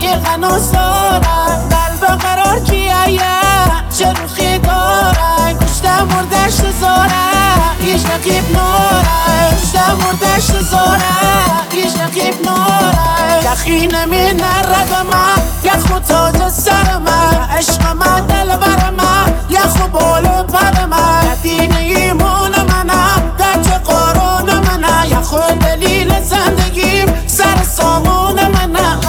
غنوز دارم قلب قرار کیه چه روخی دارم کشته مردش زارم هیچ نقیب نارم کشته مردش زارم هیچ نقیب نارم یخی نمی نرد من یخو تاج سر من عشق من دل بر من یخو بول پر من دین ایمان منم در چه قارون منم یخو دلیل زندگیم سر سامون منم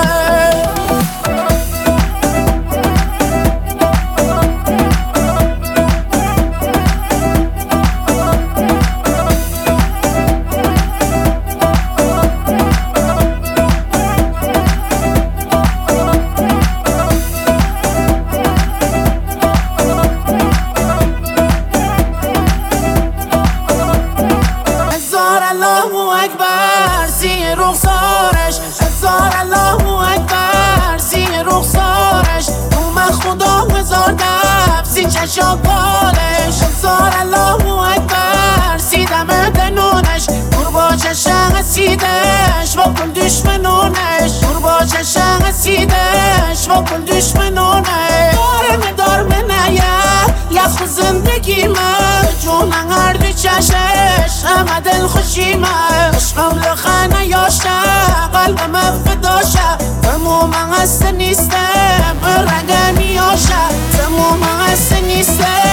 رخسارش هزار الله اکبر سی رخسارش روم خدا هزار دف سی چشم بالش هزار الله اکبر سی دم دنونش دور با چشم سیدش با کل دشمنونش دور با چشم سیدش با کل دشمنونش دارم نیه یخ زندگی من جونم هر دو چشش همه دل خوشی من عشقم لخنه یاشه قلبم فداشه تموم هست نیستم رنگ میاشه تموم هست نیستم